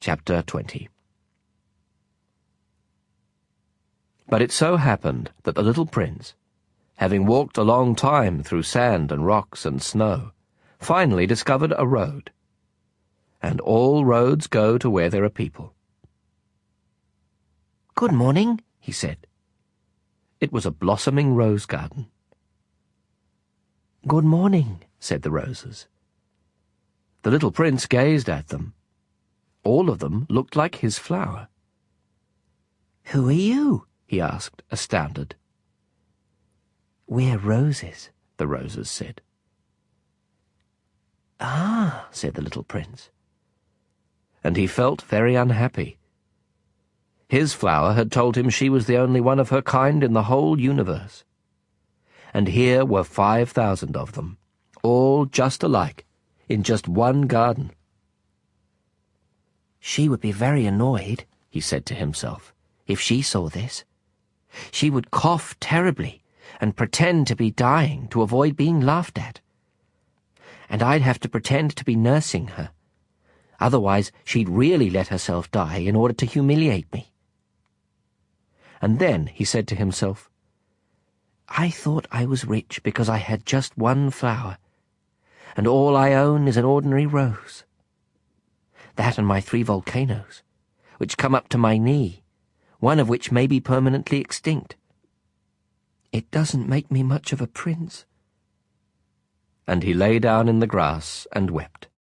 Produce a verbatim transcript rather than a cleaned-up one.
Chapter twenty. But it so happened that the little prince, having walked a long time through sand and rocks and snow, finally discovered a road. And all roads go to where there are people. "Good morning," he said. It was a blossoming rose garden. "Good morning," said the roses. The little prince gazed at them. All of them looked like his flower. "Who are you?" he asked, astounded. "We're roses," the roses said. "Ah," said the little prince. And he felt very unhappy. His flower had told him she was the only one of her kind in the whole universe. And here were five thousand of them, all just alike, in just one garden. "She would be very annoyed," he said to himself, "if she saw this. She would cough terribly and pretend to be dying to avoid being laughed at. And I'd have to pretend to be nursing her. Otherwise she'd really let herself die in order to humiliate me." And then he said to himself, "I thought I was rich because I had just one flower, and all I own is an ordinary rose. That and my three volcanoes, which come up to my knee, one of which may be permanently extinct. It doesn't make me much of a prince." And he lay down in the grass and wept.